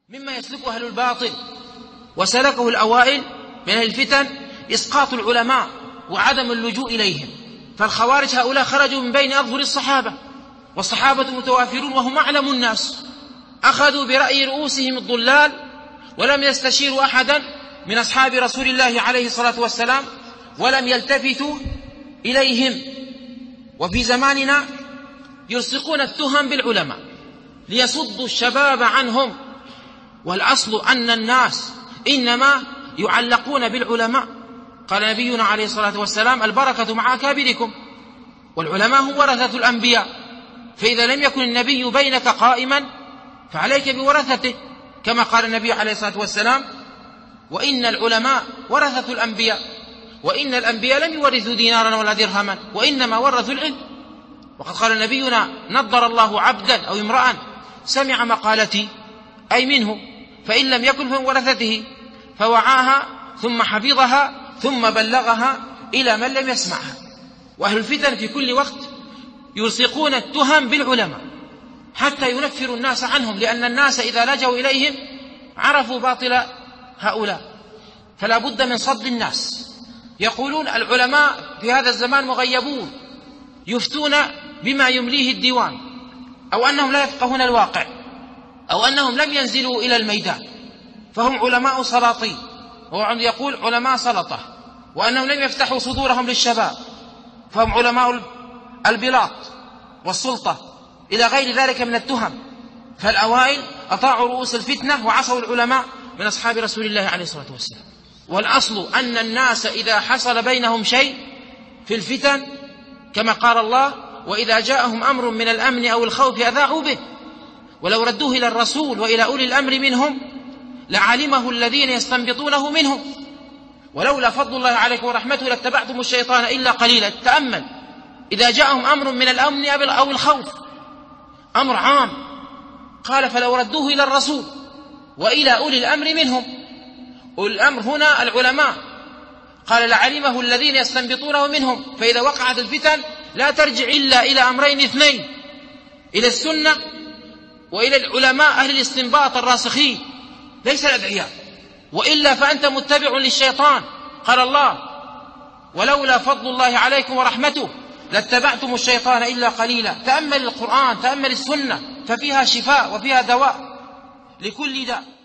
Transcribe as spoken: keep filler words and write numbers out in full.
مما يسلكه أهل الباطل وسلكه الأوائل من أهل الفتن إسقاط العلماء وعدم اللجوء إليهم. فالخوارج هؤلاء خرجوا من بين أظهر الصحابة، والصحابة متوافرون وهم أعلم الناس، أخذوا برأي رؤوسهم الضلال ولم يستشيروا أحدا من أصحاب رسول الله عليه الصلاة والسلام ولم يلتفتوا إليهم. وفي زماننا يلصقون التهم بالعلماء ليصدوا الشباب عنهم، والأصل أن الناس إنما يعلقون بالعلماء. قال نبينا عليه الصلاة والسلام: البركة مع أكابركم، والعلماء هم ورثة الأنبياء، فإذا لم يكن النبي بينك قائما فعليك بورثته، كما قال النبي عليه الصلاة والسلام: وإن العلماء ورثة الأنبياء، وإن الأنبياء لم يورثوا دينارا ولا درهما وإنما ورثوا العلم. وقد قال نبينا: نضر الله عبدا أو امرأ سمع مقالتي، أي منه، فإن لم يكن فمن ورثته، فوعاها ثم حفظها ثم بلغها إلى من لم يسمعها. وأهل الفتن في كل وقت يلصقون التهم بالعلماء حتى ينفروا الناس عنهم، لأن الناس إذا لجوا إليهم عرفوا باطل هؤلاء، فلا بد من صد الناس. يقولون العلماء في هذا الزمان مغيبون، يفتون بما يمليه الديوان، أو أنهم لا يفقهون الواقع، أو أنهم لم ينزلوا إلى الميدان، فهم علماء سلاطين، وهو يقول علماء سلطة، وأنهم لم يفتحوا صدورهم للشباب، فهم علماء البلاط والسلطة إلى غير ذلك من التهم. فالأوائل أطاعوا رؤوس الفتنة وعصوا العلماء من أصحاب رسول الله عليه الصلاة والسلام. والأصل أن الناس إذا حصل بينهم شيء في الفتن، كما قال الله: وإذا جاءهم أمر من الأمن أو الخوف أذاعوا به، ولو ردوه إلى الرسول وإلى أولي الأمر منهم لعلمه الذين يستنبطونه منهم، ولولا فضل الله عليكم ورحمته لاتبعتم الشيطان إلا قليلا. تأمل، إذا جاءهم أمر من الأمن أو الخوف، أمر عام، قال: فلو ردوه إلى الرسول وإلى أولي الأمر منهم. أولي الأمر هنا العلماء، قال: لعلمه الذين يستنبطونه منهم. فإذا وقعت الفتن لا ترجع إلا إلى أمرين اثنين: إلى السنة وإلى العلماء أهل الاستنباط الراسخين، ليس الأدعياء، وإلا فأنت متبع للشيطان. قال الله: ولولا فضل الله عليكم ورحمته لاتبعتم الشيطان إلا قليلا. تأمل القرآن، تأمل السنة، ففيها شفاء وفيها دواء لكل داء.